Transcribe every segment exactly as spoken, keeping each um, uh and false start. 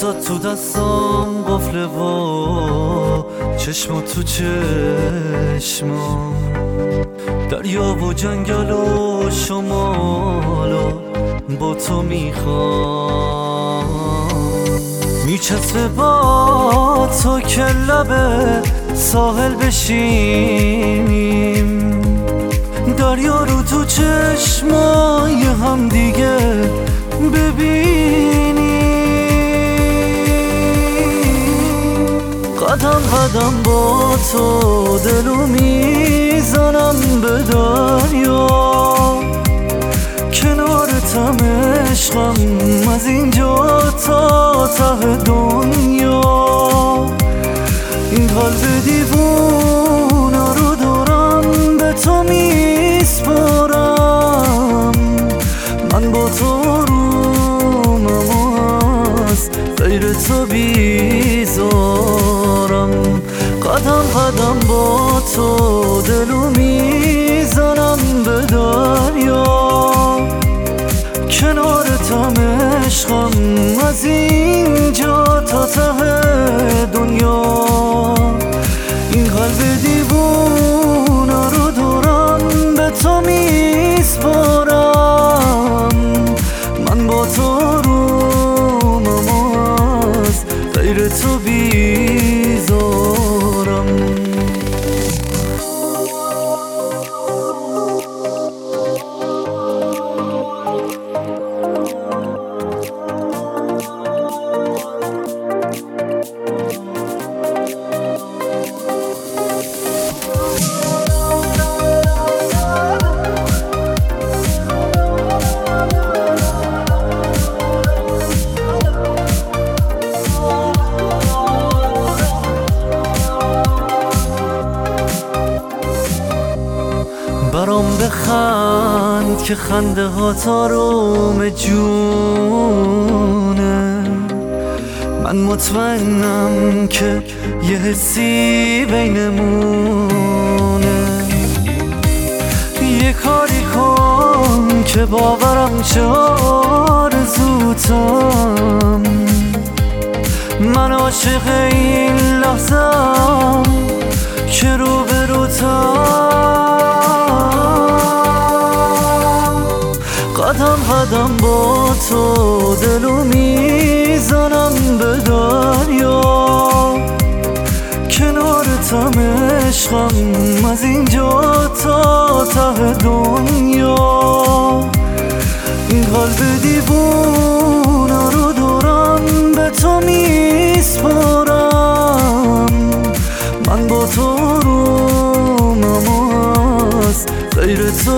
عکسات تو دستام قفله و چشما تو چشما، دریا و جنگل و شمال و با تو میخوام. میچسبه با تو که لبه ساحل بشینیم، دریا رو تو چشمای هم دیگه ببینیم. قدم قدم با تو دلو میزنم به دریا، کنارتم عشقم از اینجا تا ته دنیا. این قلب دیوونه رو دارم به تو میسپارم، من با تو رومم از غیر تو بیزارم. قدم قدم با تو دلو میزنم به دریا، کنارتم عشقم از اینجا تا ته دنیا. این قلب دیوونه رو دارم به تو میسپارم، من با تو رومم از غیر تو بیزارم. برام بخند که خنده ها تاروم جونه، من مطمئنم که یه حسی بینمونه. یه کاری کن که باورم چه آرزوتم، من عاشق این لحظه‌ام که روبروتم. قدم قدم با تو دلو میزنم به دریا، کنارتم عشقم از اینجا تا ته دنیا. این قلب دیوونه رو دارم به تو میسپارم، من با تو رومم از غیر تو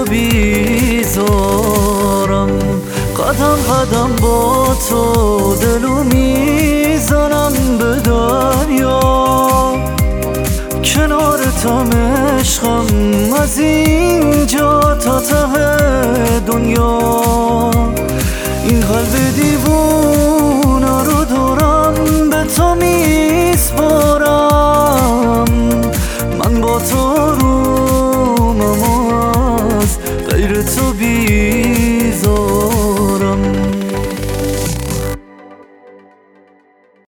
بیزارم. قدم قدم با تو دلو میزنم به دریا، کنارتم عشقم از این